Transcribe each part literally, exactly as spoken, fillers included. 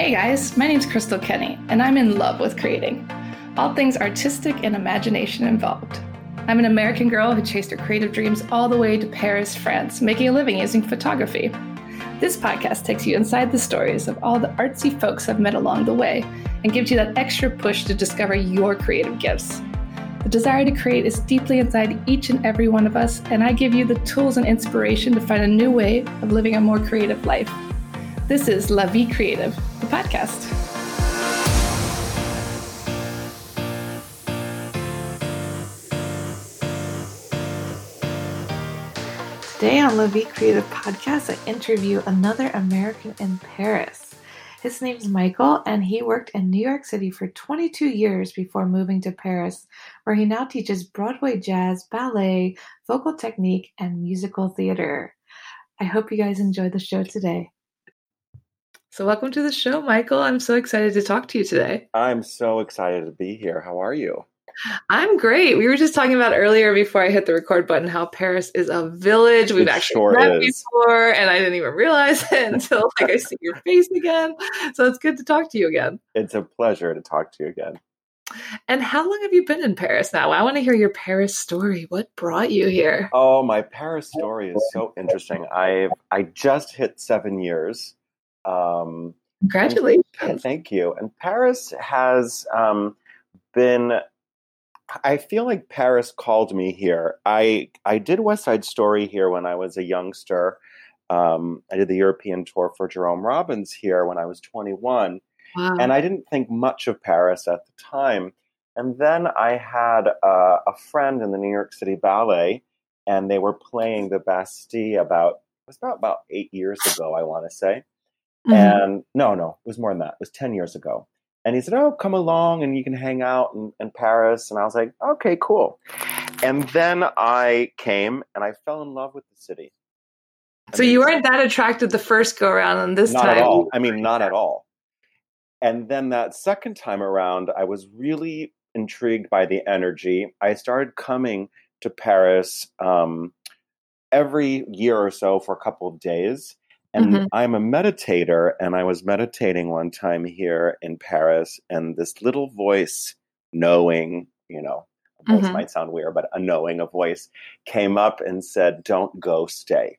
Hey guys, my name's Crystal Kenny, and I'm in love with creating. All things artistic and imagination involved. I'm an American girl who chased her creative dreams all the way to Paris, France, making a living using photography. This podcast takes you inside the stories of all the artsy folks I've met along the way and gives you that extra push to discover your creative gifts. The desire to create is deeply inside each and every one of us, and I give you the tools and inspiration to find a new way of living a more creative life. This is La Vie Creative, the podcast. Today on La Vie Creative podcast, I interview another American in Paris. His name's Michael, and he worked in New York City for twenty-two years before moving to Paris, where he now teaches Broadway jazz, ballet, vocal technique, and musical theater. I hope you guys enjoy the show today. So welcome to the show, Michael. I'm so excited to talk to you today. I'm so excited to be here. How are you? I'm great. We were just talking about earlier before I hit the record button how Paris is a village. We've it actually sure met is. before, and I didn't even realize it until like I see your face again. So it's good to talk to you again. It's a pleasure to talk to you again. And how long have you been in Paris now? I want to hear your Paris story. What brought you here? Oh, my Paris story is so interesting. I I just hit seven years. Um, Congratulations. And, thank you. And Paris has um, been, I feel like Paris called me here. I, I did West Side Story here when I was a youngster. Um, I did the European tour for Jerome Robbins here when I was twenty-one. Wow. And I didn't think much of Paris at the time. And then I had uh, a friend in the New York City Ballet, and they were playing the Bastille about, it was about, about eight years ago, I want to say. Mm-hmm. And no, no, it was more than that. It was ten years ago. And he said, oh, come along and you can hang out in, in Paris. And I was like, okay, cool. And then I came and I fell in love with the city. I so mean, you weren't that attracted the first go around, and this not time? Not at all. I mean, not at all. And then that second time around, I was really intrigued by the energy. I started coming to Paris um, every year or so for a couple of days. And mm-hmm. I'm a meditator, and I was meditating one time here in Paris, and this little voice, knowing, you know, a voice mm-hmm. might sound weird, but a knowing, a voice came up and said, don't go, stay.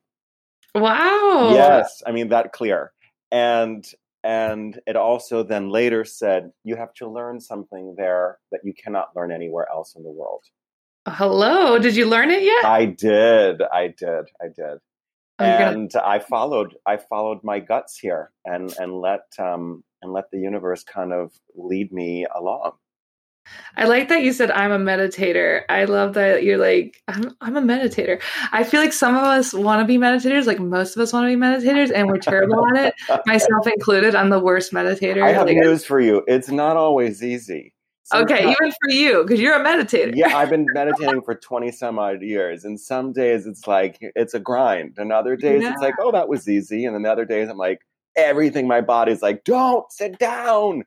Wow. Yes. I mean, that clear. And And it also then later said, you have to learn something there that you cannot learn anywhere else in the world. Hello. Did you learn it yet? I did. I did. I did. Oh, and gonna... I followed, I followed my guts here and, and let, um, and let the universe kind of lead me along. I like that you said I'm a meditator. I love that you're like, I'm, I'm a meditator. I feel like some of us want to be meditators, like most of us want to be meditators, and we're terrible at it, myself included. I'm the worst meditator. I have like, news for you. It's not always easy. Sometimes, okay, even for you, because you're a meditator. Yeah, I've been meditating for twenty some odd years, and some days it's like, it's a grind, and other days yeah. it's like, oh, that was easy, and then the other days I'm like, everything, my body's like, don't, sit down.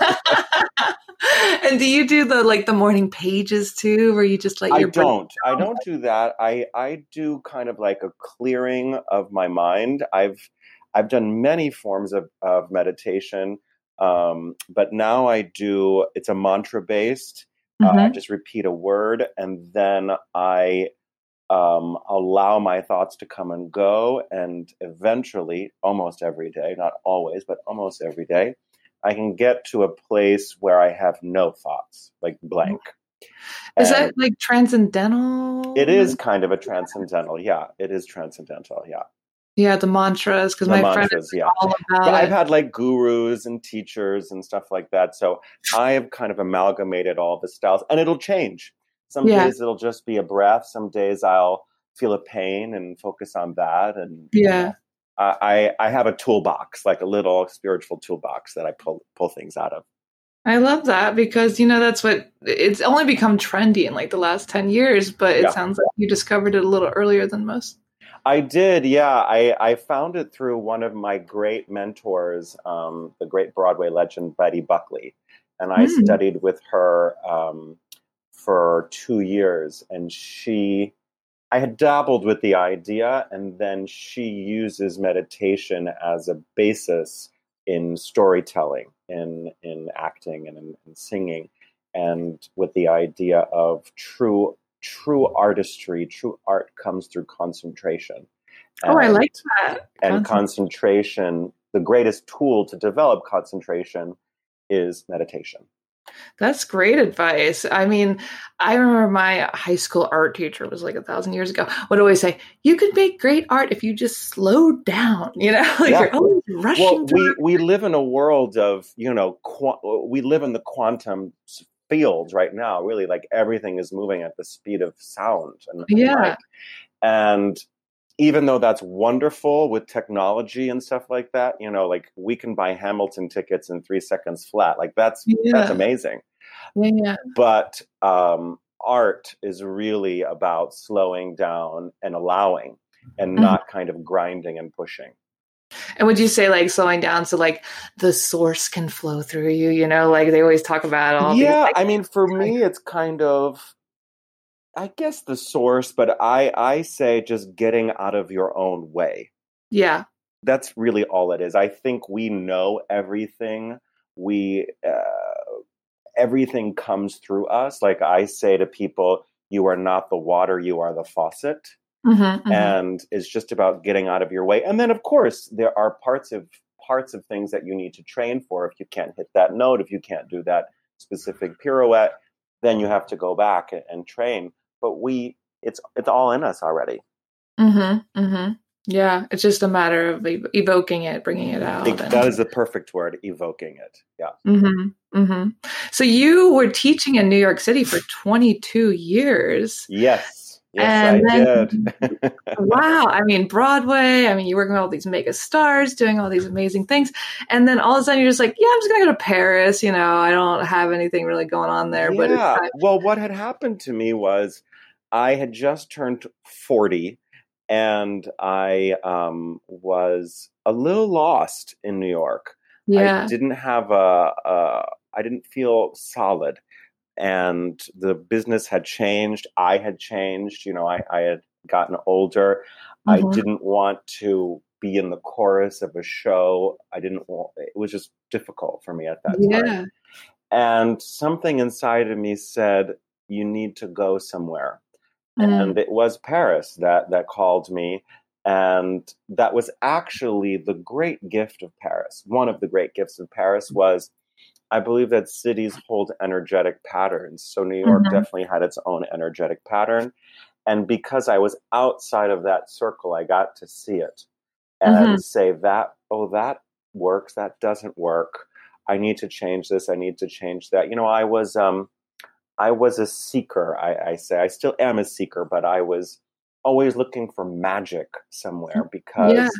And do you do the like the morning pages too, where you just like your I don't. I don't do that. I, I do kind of like a clearing of my mind. I've I've done many forms of, of meditation, um, but now I do. It's a mantra based. Mm-hmm. uh, I just repeat a word, and then I um, allow my thoughts to come and go, and eventually, almost every day, not always, but almost every day, I can get to a place where I have no thoughts, like blank. Is and that like transcendental? It is kind of a transcendental. Yeah, it is transcendental. Yeah. Yeah, the mantras, because my mantras, friend is yeah. all about yeah, it. I've had like gurus and teachers and stuff like that. So I have kind of amalgamated all the styles, and it'll change. Some yeah. days it'll just be a breath. Some days I'll feel a pain and focus on that. And yeah. You know, I, I have a toolbox, like a little spiritual toolbox that I pull pull things out of. I love that because, you know, that's what it's only become trendy in like the last ten years, but it yeah. sounds like you discovered it a little earlier than most. I did. Yeah. I, I found it through one of my great mentors, um, the great Broadway legend, Betty Buckley. And I mm. studied with her um, for two years and she I had dabbled with the idea, and then she uses meditation as a basis in storytelling, in in acting, and in, in singing, and with the idea of true true artistry, true art comes through concentration. Oh, I And like that. and Concept. concentration, the greatest tool to develop concentration is meditation. That's great advice. I mean, I remember my high school art teacher was like a thousand years ago would always say, "You could make great art if you just slow down." You know, like Yeah. you're always rushing. Well, through. we, we live in a world of, you know, qu- we live in the quantum s- fields right now. Really, like everything is moving at the speed of sound and, and Yeah. light. And even though that's wonderful with technology and stuff like that, you know, like we can buy Hamilton tickets in three seconds flat. Like that's that's Yeah. amazing. Yeah. Yeah. But um, art is really about slowing down and allowing, and Mhm. not kind of grinding and pushing. And would you say like slowing down so like the source can flow through you? You know, like they always talk about all these. Yeah, Like, I mean, for me, it's kind of, I guess, the source, but I I say just getting out of your own way. yeah. That's really all it is. I think we know everything. We uh, everything comes through us. Like I say to people, you are not the water, you are the faucet. Mm-hmm, mm-hmm. And it's just about getting out of your way. And then, of course, there are parts of parts of things that you need to train for. If you can't hit that note, if you can't do that specific pirouette, then you have to go back and, and train. But we, it's it's all in us already. Mm-hmm, mm-hmm. Yeah, it's just a matter of ev- evoking it, bringing it out. It, and- that is the perfect word, evoking it. Yeah. Mm-hmm, mm-hmm. So you were teaching in New York City for twenty-two years. Yes. Yes, And I then- did. Wow. I mean, Broadway, I mean, you're working with all these mega stars, doing all these amazing things. And then all of a sudden you're just like, yeah, I'm just going to go to Paris. You know, I don't have anything really going on there. But it's Yeah. time. Well, what had happened to me was I had just turned forty, and I um, was a little lost in New York. Yeah. I didn't have a, a, I didn't feel solid, and the business had changed. I had changed. You know, I, I had gotten older. I Mhm. didn't want to be in the chorus of a show. I didn't want, it was just difficult for me at that time. Yeah. And something inside of me said, you need to go somewhere. Mm. And it was Paris that, that called me. And that was actually the great gift of Paris. One of the great gifts of Paris was, I believe that cities hold energetic patterns. So New York Mhm. definitely had its own energetic pattern. And because I was outside of that circle, I got to see it and Mhm. say that, oh, that works, that doesn't work. I need to change this. I need to change that. You know, I was, um, I was a seeker. I, I say I still am a seeker, but I was always looking for magic somewhere because Yeah.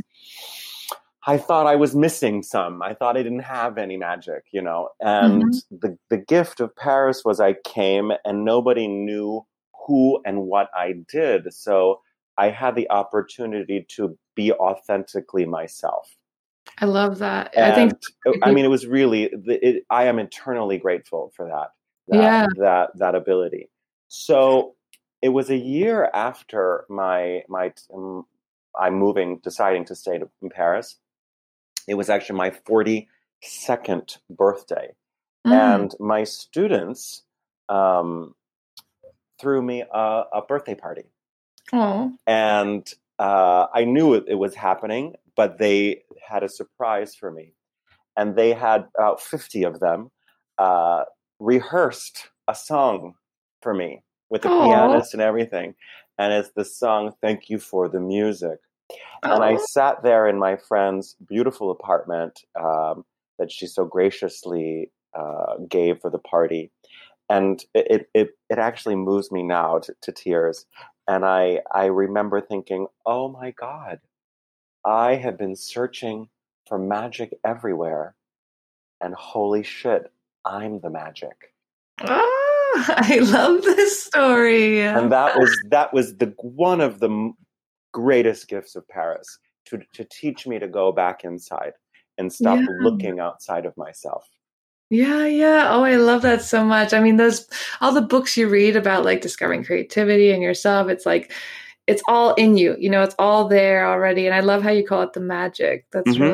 I thought I was missing some. I thought I didn't have any magic, you know. And Mhm. the the gift of Paris was I came and nobody knew who and what I did. So I had the opportunity to be authentically myself. I love that. And I think. I mean, it was really, it, I am eternally grateful for that, that, Yeah. that, that ability. So it was a year after my, my, um, I'm moving, deciding to stay to, in Paris. It was actually my forty-second birthday. Mm. And my students um, threw me a, a birthday party. Oh. And uh, I knew it, it was happening, but they had a surprise for me. And they had about fifty of them uh, rehearsed a song for me with the Aw. pianist and everything. And it's the song, Thank You for the Music. And I Oh. sat there in my friend's beautiful apartment um, that she so graciously uh, gave for the party. And it, it, it actually moves me now to, to tears. And I, I remember thinking, oh my God, I have been searching for magic everywhere. And holy shit, I'm the magic. Oh, I love this story. And that was that was the one of the m- greatest gifts of Paris, to to teach me to go back inside and stop Yeah. looking outside of myself. Yeah, yeah. Oh, I love that so much. I mean, those all the books you read about like discovering creativity in yourself, it's like it's all in you. You know, it's all there already. And I love how you call it the magic. That's Mhm. really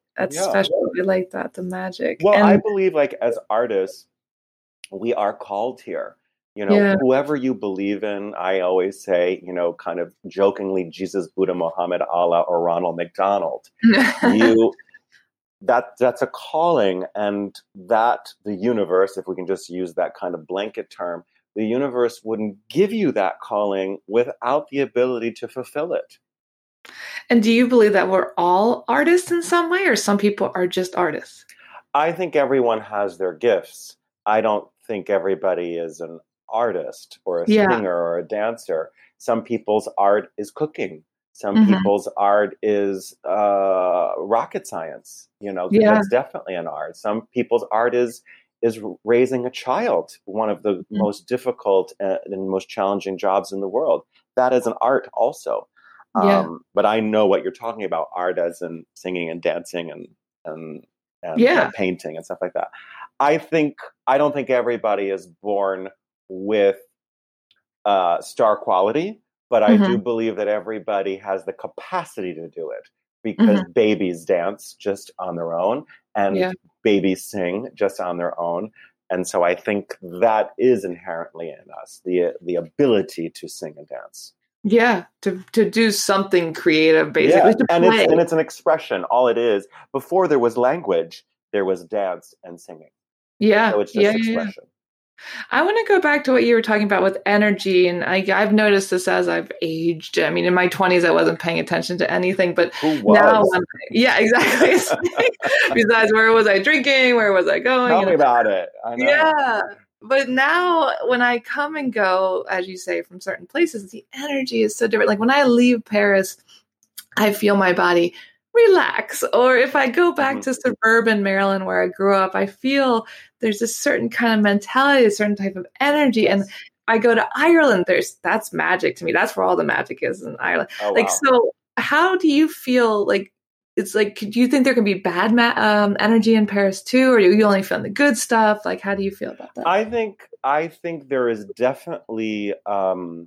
That's Yeah. special. I like that, the magic. Well, I And believe like as artists, we are called here. You know, yeah. whoever you believe in, I always say, you know, kind of jokingly, Jesus, Buddha, Muhammad, Allah, or Ronald McDonald. You that that's a calling, and that the universe, if we can just use that kind of blanket term, the universe wouldn't give you that calling without the ability to fulfill it. And do you believe that we're all artists in some way, or some people are just artists? I think everyone has their gifts. I don't think everybody is an artist or a Yeah. singer or a dancer. Some people's art is cooking. Some hmm people's art is uh, rocket science. You know, Yeah. that's definitely an art. Some people's art is is raising a child, one of the Mhm. most difficult and most challenging jobs in the world. That is an art also. Yeah. Um, but I know what you're talking about, art as in singing and dancing and and and uh, Yeah. painting and stuff like that. I think I don't think everybody is born with uh, star quality, but I do hmm believe that everybody has the capacity to do it because hmm babies dance just on their own and Yeah. babies sing just on their own. And so I think that is inherently in us, the the ability to sing and dance. Yeah. To to do something creative, Yeah, basically, to and it's play. and it's an expression. All it is. Before there was language, there was dance and singing. Yeah. So it's Yeah. just Yeah. yeah. expression. I want to go back to what you were talking about with energy. And I, I've noticed this as I've aged. I mean, in my twenties, I wasn't paying attention to anything. But Who now, was? I'm, yeah, exactly. It's like, besides, where was I drinking? Where was I going? Tell You me know? about it. I know. Yeah. But now, when I come and go, as you say, from certain places, the energy is so different. Like when I leave Paris, I feel my body relax. Or if I go back Mhm. to suburban Maryland where I grew up, I feel there's a certain kind of mentality, a certain type of energy. And Yes. I go to Ireland, there's that's magic to me. That's where all the magic is in Ireland. Oh Like, wow. so how do you feel like it's like, do you think there can be bad ma- um, energy in Paris too? Or do you only feel the good stuff? Like, how do you feel about that? I think I think there is definitely um,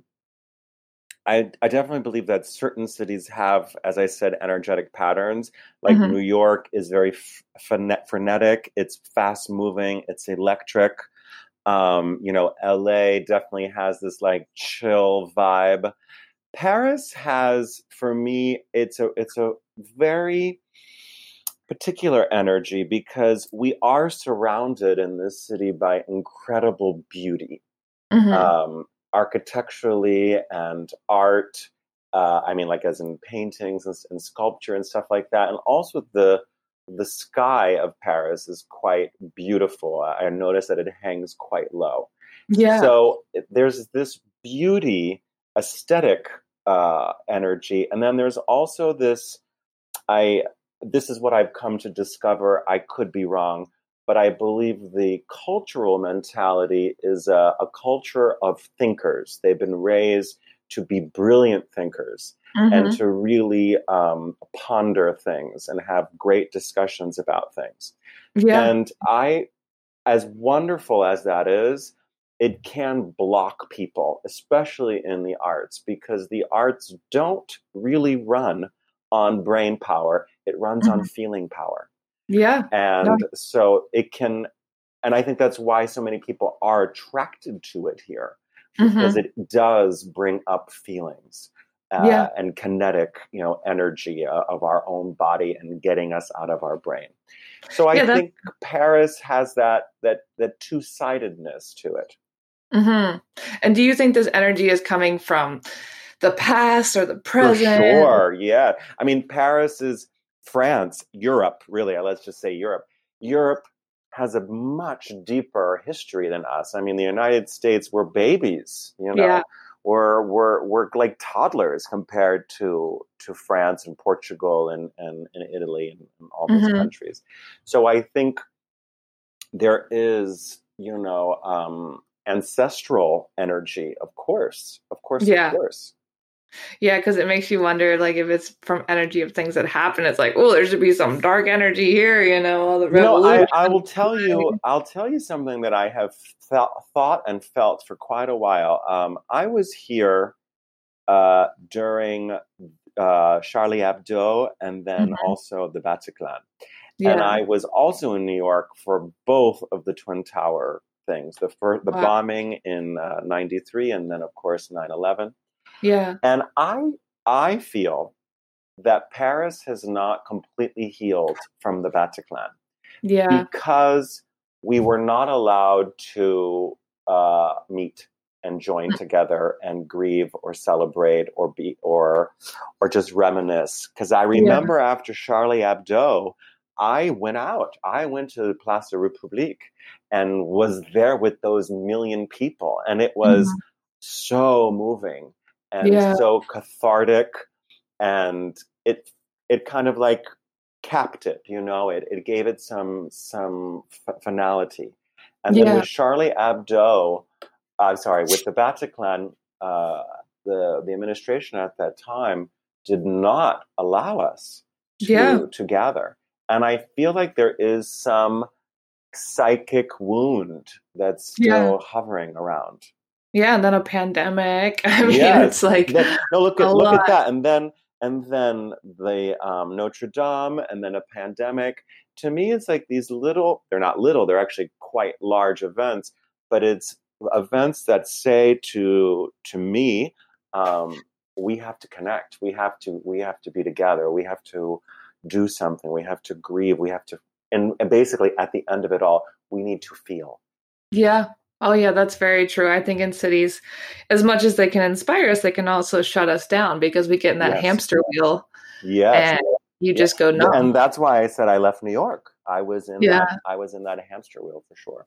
I I definitely believe that certain cities have, as I said, energetic patterns. Like hmm New York is very f- phone- frenetic. It's fast moving. It's electric. Um, you know, L A definitely has this like chill vibe. Paris has, for me, it's a it's a very particular energy because we are surrounded in this city by incredible beauty, hmm um, architecturally and art. Uh, I mean, like as in paintings and, and sculpture and stuff like that, and also the the sky of Paris is quite beautiful. I noticed that it hangs quite low. Yeah. So it- there's this beauty, aesthetic uh, energy, and then there's also this. I this is what I've come to discover. I could be wrong, but I believe the cultural mentality is a, a culture of thinkers. They've been raised to be brilliant thinkers and hmm to really um, ponder things and have great discussions about things. Yeah. And I, as wonderful as that is, it can block people, especially in the arts, because the arts don't really run on brain power. It runs on hmm feeling power. Yeah. No. And so it can, and I think that's why so many people are attracted to it here, because hmm it does bring up feelings. Uh, Yeah. and kinetic, you know, energy uh, of our own body and getting us out of our brain. So I Yeah. That's. think Paris has that that that two sidedness to it. hmm And do you think this energy is coming from the past or the For present? sure, yeah. I mean, Paris is France, Europe, really. Let's just say Europe. Europe has a much deeper history than us. I mean, the United States, we're babies, you Yeah. know. We're we're we're like toddlers compared to to France and Portugal and and, and Italy and, and all those hmm countries. So I think there is, you know, um, ancestral energy, of course, of course, of Yeah. course. Yeah. Because it makes you wonder, like, if it's from energy of things that happen, it's like, oh, there should be some dark energy here, you know, all the You know, I, revolution. I will tell you, I'll tell you something that I have felt, thought and felt for quite a while. Um, I was here uh, during uh, Charlie Hebdo and then hmm also the Bataclan. And Yeah. I was also in New York for both of the Twin Tower things, the first, the Wow. bombing in uh, ninety-three, and then of course nine eleven. Yeah. And I I feel that Paris has not completely healed from the Bataclan Yeah. because we were not allowed to uh, meet and join together and grieve or celebrate or be or or just reminisce. Because I Yeah. remember after Charlie Hebdo, I went out. I went to the Place de République and was there with those million people, and it was Mhm. so moving and Yeah. so cathartic, and it it kind of like capped it, you know, it, it gave it some some f- finality. And then Yeah. with Charlie Hebdo, I'm sorry, with the Bataclan, uh, the the administration at that time did not allow us Yeah. to to gather, and I feel like there is some psychic wound that's Yeah. still hovering around. Yeah. And then a pandemic. I mean, it's Yes. like Then, no, look a at look at lot. that, and then and then the um, Notre Dame, and then a pandemic. To me, it's like these little. They're not little. They're actually quite large events, but it's events that say to to me, um, we have to connect. We have to we have to be together. We have to do something. We have to grieve. We have to, and, and basically, at the end of it all, we need to feel. Yeah. Oh, yeah, that's very true. I think in cities, as much as they can inspire us, they can also shut us down because we get in that Yes. hamster wheel Yes. and you Yeah, just go numb. and that's why I said I left New York. I was in Yeah. that. I was in that hamster wheel for sure.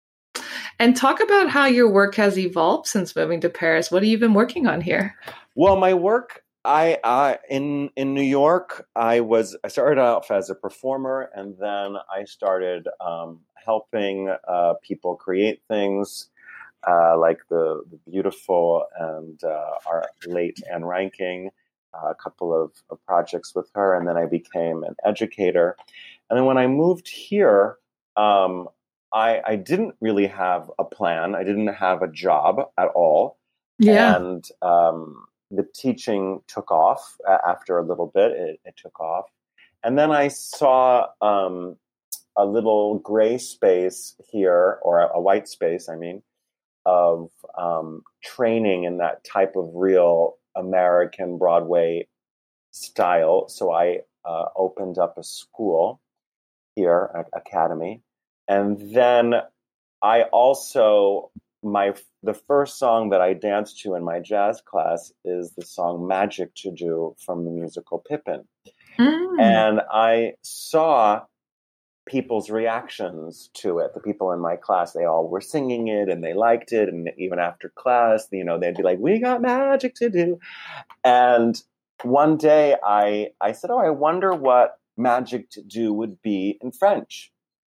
And talk about how your work has evolved since moving to Paris. What have you been working on here? Well, my work, I, I in in New York, I was I started off as a performer, and then I started um, helping uh, people create things, uh, like the, the beautiful and uh, our late Anne Ranking, uh, a couple of, of projects with her, and then I became an educator. And then when I moved here, um, I, I didn't really have a plan. I didn't have a job at all. Yeah. And um, the teaching took off uh, after a little bit. It, it took off. And then I saw um, a little gray space here, or a, a white space, I mean, of um, training in that type of real American Broadway style. So I uh, opened up a school here at Academy. And then I also, my the first song that I danced to in my jazz class is the song Magic to Do from the musical Pippin. Mm. And I saw people's reactions to it. The people in my class, they all were singing it and they liked it. And even after class, you know, they'd be like, we got magic to do. And one day I, I said, oh, I wonder what magic to do would be in French.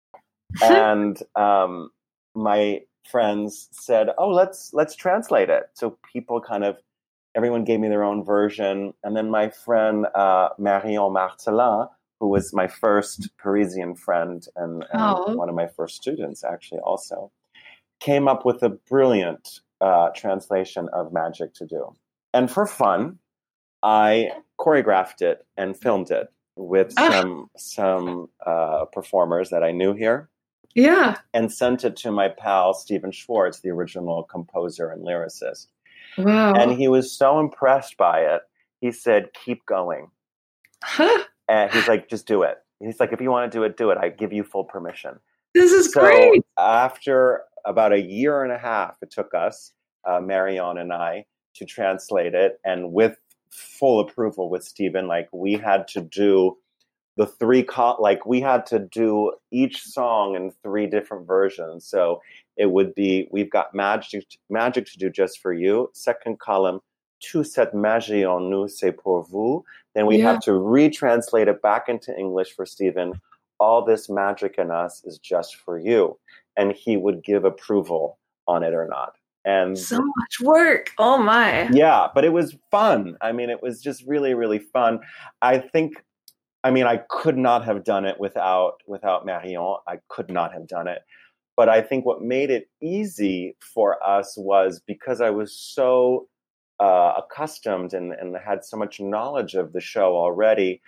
And um, my friends said, oh, let's, let's translate it. So people kind of, everyone gave me their own version. And then my friend, uh, Marion Martelin, who was my first Parisian friend and, and Oh. one of my first students, actually, also, came up with a brilliant uh, translation of Magic to Do. And for fun, I choreographed it and filmed it with Ah. some some uh, performers that I knew here. Yeah. And sent it to my pal, Stephen Schwartz, the original composer and lyricist. Wow. And he was so impressed by it. He said, keep going. Huh. And he's like, just do it. He's like, if you want to do it, do it. I give you full permission. This is so great. After about a year and a half, it took us, uh, Marion and I, to translate it. And with full approval with Stephen, like we had to do the three, co- like we had to do each song in three different versions. So it would be, we've got magic, magic to do just for you. Second column, toute cette magie en nous, c'est pour vous. Then we Yeah. have to retranslate it back into English for Stephen. All this magic in us is just for you. And he would give approval on it or not. And so much work. Oh my. Yeah, but it was fun. I mean, it was just really, really fun. I think, I mean, I could not have done it without without Marion. I could not have done it. But I think what made it easy for us was because I was so uh, accustomed and, and had so much knowledge of the show already,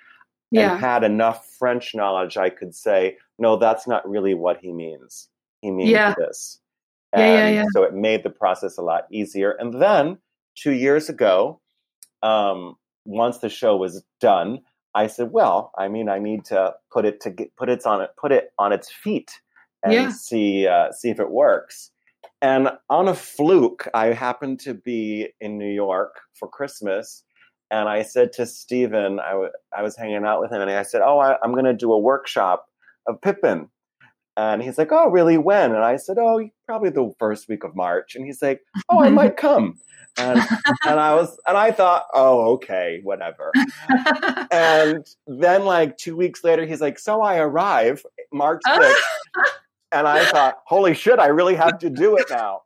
and Yeah. had enough French knowledge, I could say, no, that's not really what he means. He means Yeah. this. Yeah. Yeah. And Yeah. so it made the process a lot easier. And then two years ago, um, once the show was done, I said, well, I mean, I need to put it to get, put it on it, put it on its feet and Yeah. see, uh, see if it works. And on a fluke, I happened to be in New York for Christmas. And I said to Stephen, I, w- I was hanging out with him, and I said, oh, I, I'm going to do a workshop of Pippin. And he's like, oh, really? When? And I said, oh, probably the first week of March. And he's like, oh, I might come. And and I was and I thought, oh, okay, whatever. And then like two weeks later, he's like, so I arrive March sixth. And I thought, holy shit, I really have to do it now.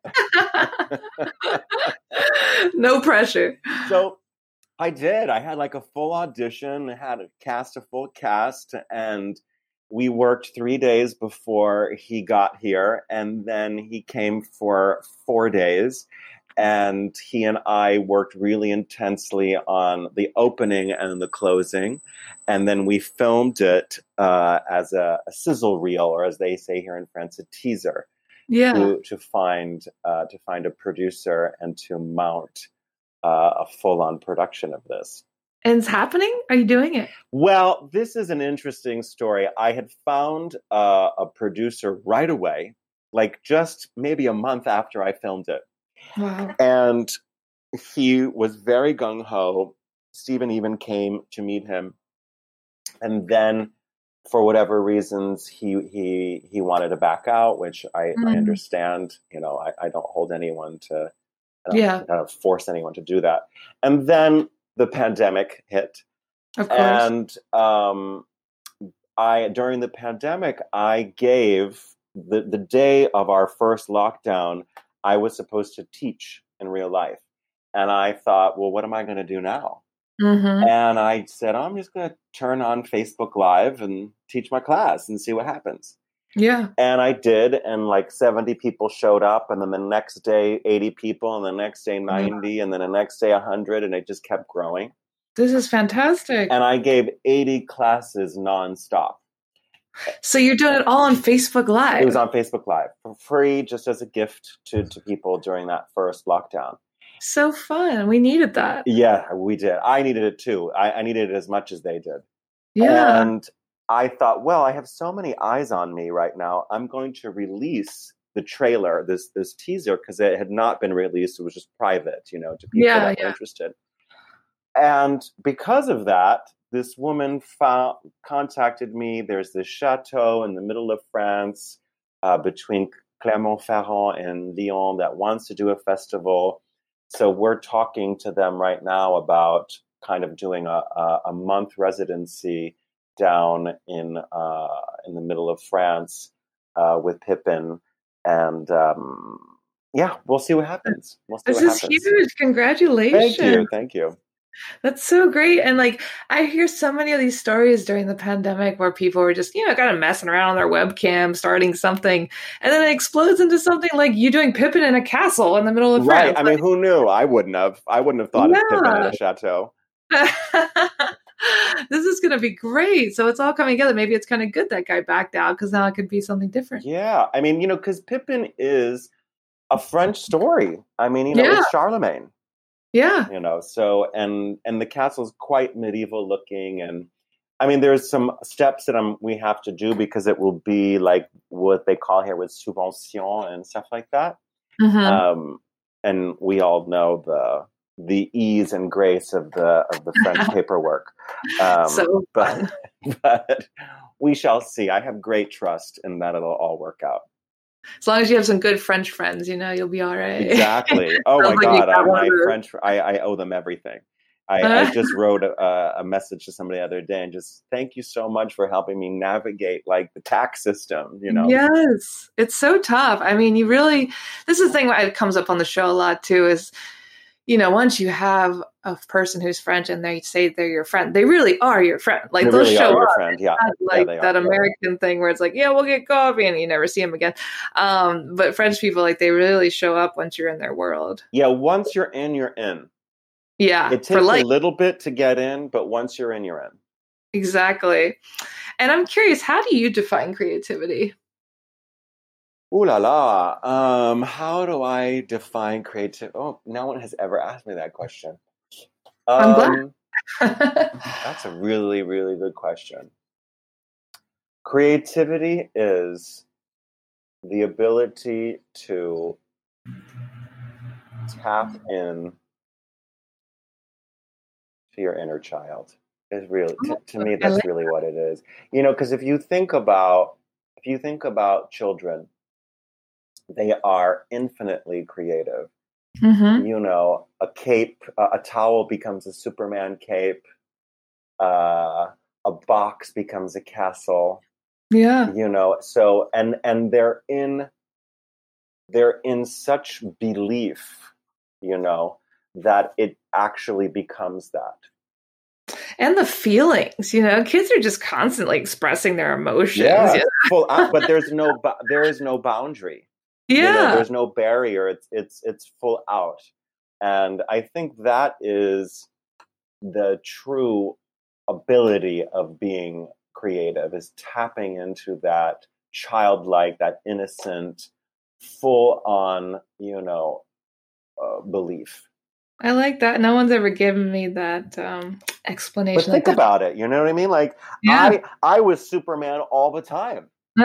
No pressure. So I did. I had like a full audition, had a cast, a full cast, and we worked three days before he got here. And then he came for four days. And he and I worked really intensely on the opening and the closing. And then we filmed it uh, as a, a sizzle reel, or as they say here in France, a teaser. Yeah. To, to find uh, to find a producer and to mount uh, a full-on production of this. And it's happening? Are you doing it? Well, this is an interesting story. I had found uh, a producer right away, like just maybe a month after I filmed it. Wow. And he was very gung-ho. Stephen even came to meet him. And then, for whatever reasons, he he he wanted to back out, which I, Mm. I understand. You know, I, I don't hold anyone to, I don't, Yeah. I don't force anyone to do that. And then the pandemic hit. Of course. And um, I during the pandemic, I gave the, the day of our first lockdown, I was supposed to teach in real life. And I thought, well, what am I going to do now? Mm-hmm. And I said, I'm just going to turn on Facebook Live and teach my class and see what happens. Yeah. And I did. And like seventy people showed up. And then the next day, eighty people. And the next day, ninety. And then the next day, one hundred. And it just kept growing. This is fantastic. And I gave eighty classes nonstop. So you're doing it all on Facebook Live? It was on Facebook Live for free, just as a gift to, to people during that first lockdown. So fun. We needed that. Yeah, we did. I needed it too. I, I needed it as much as they did. Yeah. And I thought, well, I have so many eyes on me right now. I'm going to release the trailer, this this teaser, because it had not been released. It was just private, you know, to people Yeah, that were yeah. interested. And because of that, this woman found, contacted me. There's this chateau in the middle of France, uh, between Clermont-Ferrand and Lyon, that wants to do a festival. So we're talking to them right now about kind of doing a, a, a month residency down in uh, in the middle of France uh, with Pippin, and um, yeah, we'll see what happens. We'll see This what is happens. huge. Congratulations. Thank you, thank you. That's so great. And like, I hear so many of these stories during the pandemic where people were just, you know, kind of messing around on their webcam, starting something, and then it explodes into something like you doing Pippin in a castle in the middle of Right. France. I mean, who knew? I wouldn't have. I wouldn't have thought Yeah. of Pippin in a chateau. This is going to be great. So it's all coming together. Maybe it's kind of good that guy backed out because now it could be something different. Yeah. I mean, you know, because Pippin is a French story. I mean, you know, Yeah. it's Charlemagne. Yeah. You know, so and and the castle's quite medieval looking, and I mean, there's some steps that I'm we have to do because it will be like what they call here with subvention and stuff like that. Mhm. Um, and we all know the the ease and grace of the of the French paperwork. Um, So but but we shall see. I have great trust in that it'll all work out. as long as you have some good French friends, you know, you'll be all right. Exactly. Oh my Sounds like you God, got I, one my of those. French. I, I owe them everything. I, I just wrote a, a message to somebody the other day and just thank you so much for helping me navigate like the tax system. You know. Yes, it's so tough. I mean, you really, this is the thing that comes up on the show a lot too is, you know, once you have a person who's French and they say they're your friend, they really are your friend. Like They they'll really show are your up. friend. Yeah. Not like they are. that American thing where it's like, yeah, we'll get coffee and you never see them again. Um, but French people, like they really show up once you're in their world. Yeah. Once you're in, you're in. Yeah. It For takes like, a little bit to get in, but once you're in, you're in. Exactly. And I'm curious, how do you define creativity? Ooh la la. Um, how do I define creative? Oh, no one has ever asked me that question. I'm glad. Um, that's a really, really good question. Creativity is the ability to tap in to your inner child. Is really to, to me I that's like, really what it is. You know, because if you think about if you think about children, they are infinitely creative. hmm You know, a cape, a, a towel becomes a Superman cape. Uh, a box becomes a castle. Yeah. You know, so and and they're in they're in such belief, you know, that it actually becomes that. And the feelings, you know, kids are just constantly expressing their emotions. Yeah, full out, but there's no bu- there is no boundary. You know, Yeah. there's no barrier. It's it's it's full out. And I think that is the true ability of being creative is tapping into that childlike, that innocent, full on, you know, uh, belief. I like that. No one's ever given me that um, But explanation like think that. about it, you know what I mean? Like Yeah. I I was Superman all the time,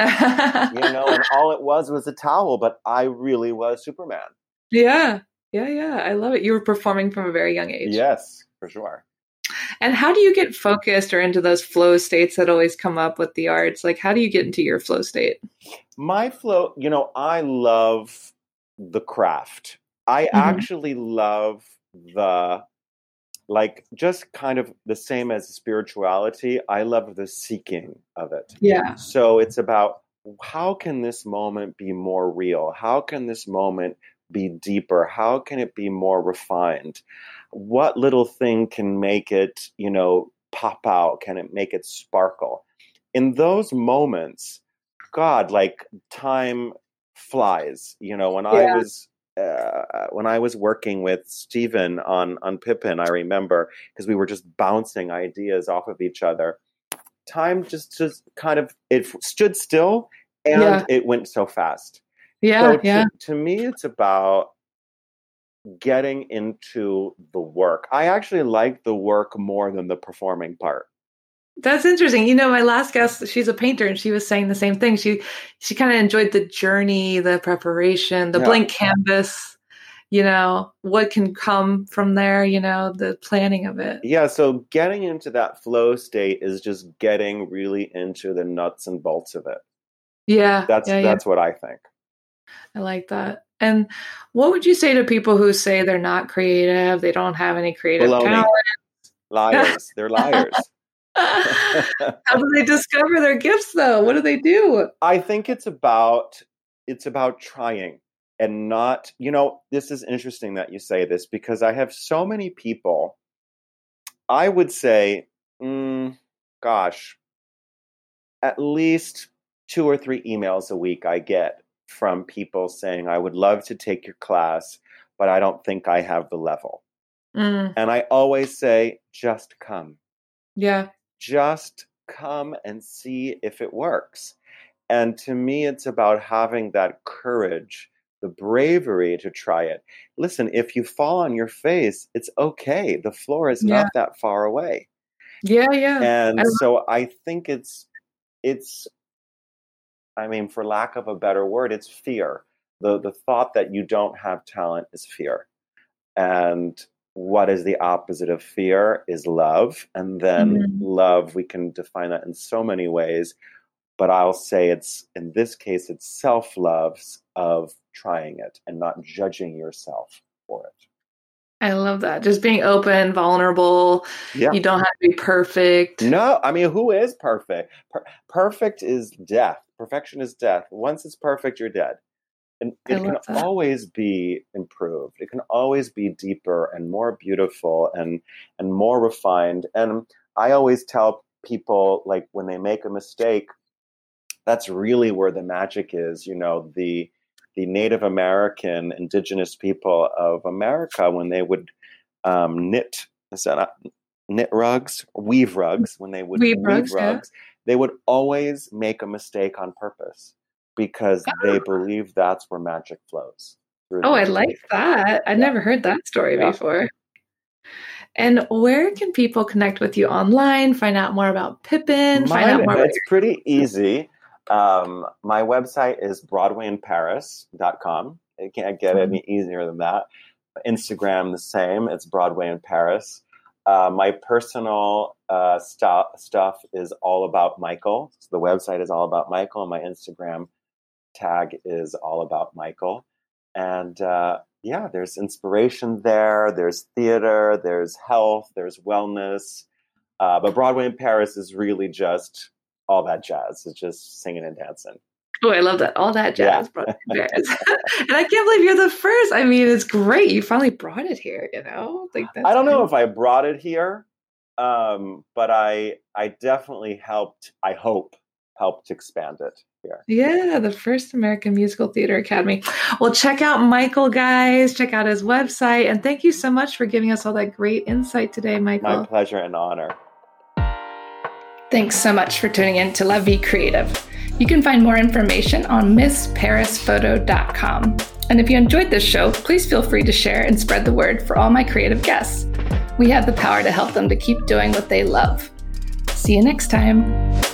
you know, and all it was was a towel, but I really was Superman. Yeah. Yeah. Yeah. I love it. You were performing from a very young age. Yes, for sure. And how do you get focused or into those flow states that always come up with the arts? Like, how do you get into your flow state? My flow, you know, I love the craft. I hmm actually love the like just kind of the same as spirituality. I love the seeking of it. Yeah. So it's about how can this moment be more real? How can this moment be deeper? How can it be more refined? What little thing can make it, you know, pop out? Can it make it sparkle? In those moments, God, like time flies. You know, when I Yeah. was uh, when I was working with Stephen on on Pippin, I remember because we were just bouncing ideas off of each other. Time just just kind of it stood still and Yeah. it went so fast. So Yeah. Yeah. to to me, it's about getting into the work. I actually like the work more than the performing part. That's interesting. You know, my last guest, she's a painter, and she was saying the same thing. She she kind of enjoyed the journey, the preparation, the Yeah. blank canvas, you know, what can come from there, you know, the planning of it. Yeah, so getting into that flow state is just getting really into the nuts and bolts of it. Yeah, That's yeah, yeah. that's what I think. I like that. And what would you say to people who say they're not creative, they don't have any creative talent? Baloney. Liars. They're liars. How do they discover their gifts though? What do they do? I think it's about it's about trying and not, you know, this is interesting that you say this because I have so many people, I would say, mm, gosh, at least two or three emails a week I get from people saying, I would love to take your class, but I don't think I have the level. Mm, And I always say, just come. yeah. Just come and see if it works. And to me, it's about having that courage, the bravery to try it. Listen, if you fall on your face, it's okay. The floor is Yeah. not that far away. Yeah, yeah. I And love, so I think it's, it's, I mean, for lack of a better word, it's fear. The, the thought that you don't have talent is fear. And what is the opposite of fear is love. And then mm, love, we can define that in so many ways. But I'll say it's, in this case, it's self-love of trying it and not judging yourself for it. I love that. Just being open, vulnerable. Yeah. You don't have to be perfect. No, I mean, who is perfect? Per- perfect is death. Perfection is death. Once it's perfect, you're dead. And I it love can that. always be improved. It can always be deeper and more beautiful and and more refined. And I always tell people, like, when they make a mistake, that's really where the magic is. You know, the the Native American indigenous people of America, when they would um, knit, is that knit rugs, weave rugs, when they would Weave weave rugs, rugs, yeah. they would always make a mistake on purpose because they believe that's where magic flows. through Oh, the I weave. like that. I Yeah. never heard that story Yeah. before. And where can people connect with you online, find out more about Pippin, find out Mine, more about it's pretty easy. Um, my website is broadway in paris dot com. It can't get any easier than that. Instagram, the same. It's Broadway in Paris. Uh, my personal uh, stuff stuff is all about Michael. So the website is all about Michael, and my Instagram tag is all about Michael. And uh, yeah, there's inspiration there. There's theater. There's health. There's wellness. Uh, but Broadway in Paris is really just all that jazz. It's just singing and dancing. Oh, I love that. All that jazz. Yeah. Broadway in Paris. And I can't believe you're the first. I mean, it's great. You finally brought it here, you know? Like that's I don't know great. if I brought it here, um, but I I definitely helped, I hope, helped expand it here. Yeah, the first American Musical Theater Academy. Well, check out Michael, guys. Check out his website. And thank you so much for giving us all that great insight today, Michael. My pleasure and honor. Thanks so much for tuning in to La Vie Creative. You can find more information on miss paris photo dot com. And if you enjoyed this show, please feel free to share and spread the word for all my creative guests. We have the power to help them to keep doing what they love. See you next time.